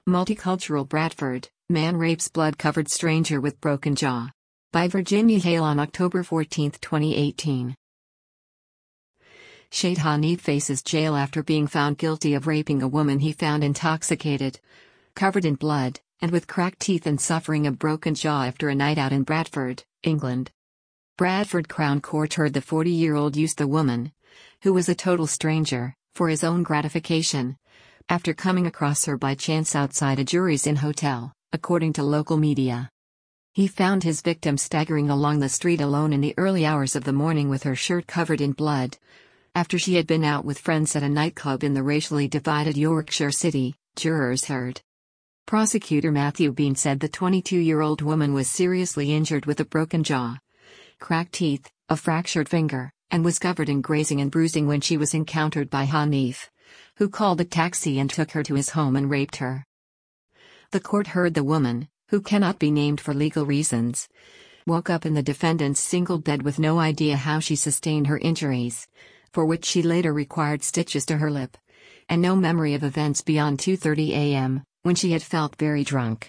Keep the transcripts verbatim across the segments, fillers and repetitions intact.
Multicultural Bradford, man rapes blood-covered stranger with broken jaw. By Virginia Hale on October fourteenth, twenty eighteen. Shade Hanif faces jail after being found guilty of raping a woman he found intoxicated, covered in blood, and with cracked teeth and suffering a broken jaw after a night out in Bradford, England. Bradford Crown Court heard the forty-year-old use the woman, who was a total stranger, for his own gratification, after coming across her by chance outside a Jurys Inn hotel, according to local media. He found his victim staggering along the street alone in the early hours of the morning with her shirt covered in blood, after she had been out with friends at a nightclub in the racially divided Yorkshire city, jurors heard. Prosecutor Matthew Bean said the twenty-two-year-old woman was seriously injured with a broken jaw, cracked teeth, a fractured finger, and was covered in grazing and bruising when she was encountered by Hanif, who called a taxi and took her to his home and raped her. The court heard the woman, who cannot be named for legal reasons, woke up in the defendant's single bed with no idea how she sustained her injuries, for which she later required stitches to her lip, and no memory of events beyond two thirty a m, when she had felt very drunk.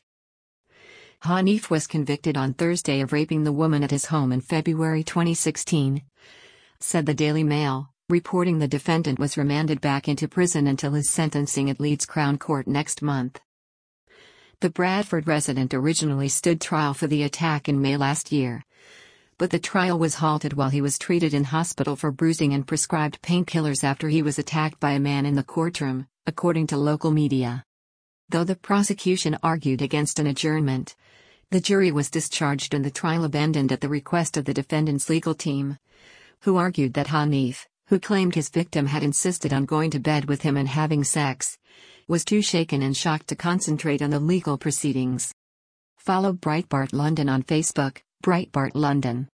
Hanif was convicted on Thursday of raping the woman at his home in February twenty sixteen, said the Daily Mail, reporting the defendant was remanded back into prison until his sentencing at Leeds Crown Court next month. The Bradford resident originally stood trial for the attack in May last year, but the trial was halted while he was treated in hospital for bruising and prescribed painkillers after he was attacked by a man in the courtroom, according to local media. Though the prosecution argued against an adjournment, the jury was discharged and the trial abandoned at the request of the defendant's legal team, who argued that Hanif, who claimed his victim had insisted on going to bed with him and having sex, was too shaken and shocked to concentrate on the legal proceedings. Follow Breitbart London on Facebook, Breitbart London.